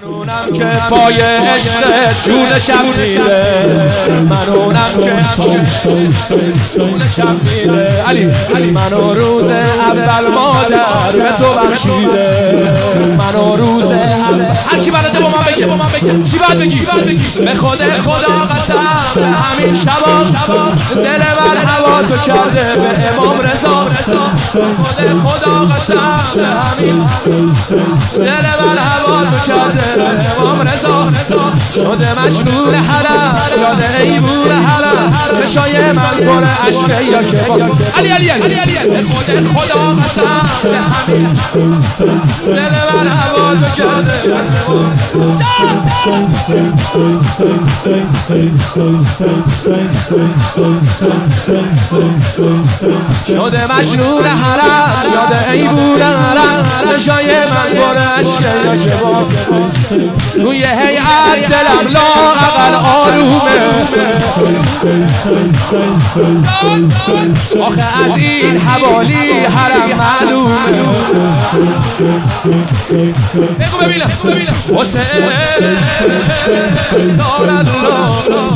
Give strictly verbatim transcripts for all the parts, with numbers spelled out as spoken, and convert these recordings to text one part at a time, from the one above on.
منونم که پای عشق جونشم میره، منونم که جونشم میره. علی علی منو روز اول مادر به تو بخشیده، منو روز اول هر کی بلده با من بگه، با من بگه چی باید بگی؟ به خود خدا قسم همین شبا دل من هوا تو کرده به امام رضا. به خود خدا قسم همین دل من هوا تو کرده به امام رضا. شده مجنون حرم یاد ایوون حرم، چشای من پر عشق یا که علی علی علی علی به خود خدا قسم همین دل من هوا تو کرده. شده مجنون حرم یاد ایوون حرم، چشای من پر عشق یا که توی هیئت دلم لااقل آرومه. آخه از این حوالی حرم معلومه. بگو ببینم حسین سال الله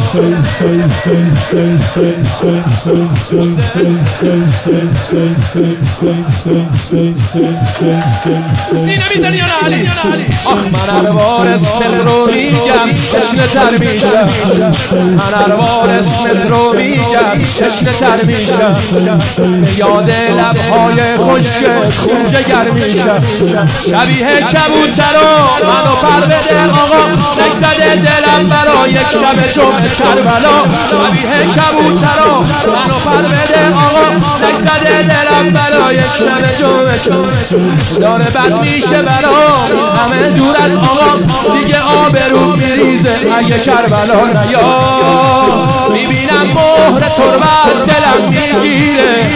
سینه میزنی یا نه علی؟ آخ من اروار اسمت رو میگم تشنه تر میشم، من اروار اسمت رو میگم تشنه تر میشم، یاد لبهای خشک خون جگر میشم. شبیه کبوترا منو پر بده آقا، نگذده دلم برا یک شب جمعه کربلا. شبیه کبوترا منو پر بده آقا، نگذده دلم برا یک شب جمعه. داره بد میشه برا همه دور از آقا، دیگه آبرو میریزه اگه کربلا نیا. میبینم مهر تربت دلم میگیره،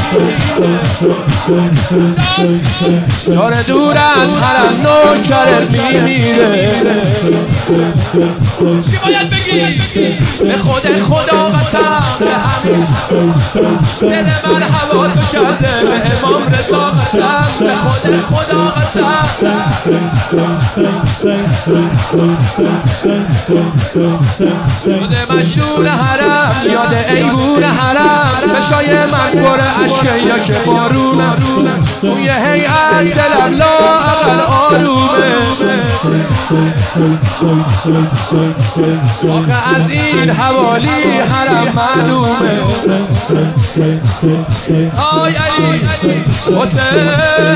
داره دور از حرم نوکرت میمیره. چی باید بگی؟ به خود خدا قسم دل من هوا تو کرده به امام رضا قسم، به خود خدا قسم. شده مجنون حرم یاد ایوون حرم، چشای من پر عشق یا که بارونه. توی هیئت دلم لااقل آرومه. آخه از این حوالی حرم معلومه. آی علی حسین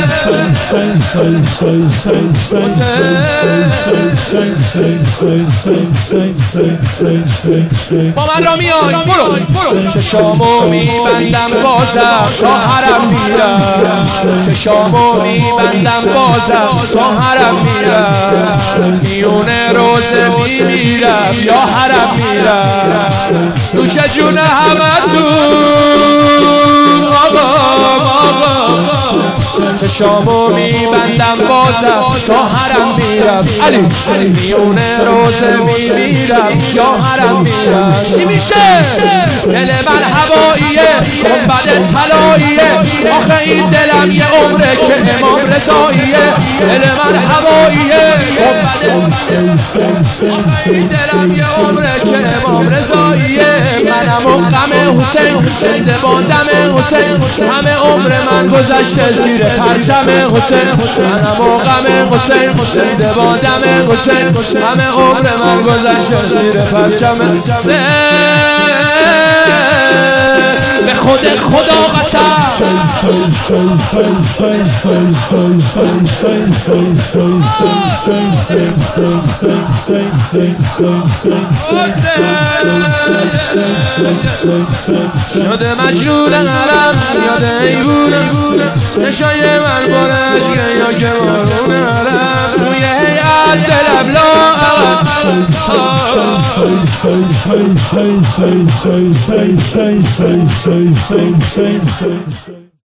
با من را میای برو برو. چشامو میبندم بازم تا حرم میرم، چشامو میبندم بازم تا حرم میرم. میونه روزه میمیرم یا حرم میرم. نوش جون همتون آقا آقا. چشامو میبندم بازم تا حرم میرم. علی میونه روزه میمیرم یا حرم میرم. چی میشه؟ دل من هواییه گنبد طلاییه، آخه این دلم یه عمره که امام رضاییه. دل من هواییه گنبد، آخه این دلم یه عمره که امام رضاییه. منم و غم حسین زنده با دم حسین، همه عمر من گذشته زیر پرچم حسین. منم و غم حسین زنده با دم حسین، همه عمر من گذشته زیر پرچم حسین. به خود خدا قسم شده مجنون حرم یاد ایوونه، چشای من پر عشق یا که بارون حرم. توی هیئت دلم لااقل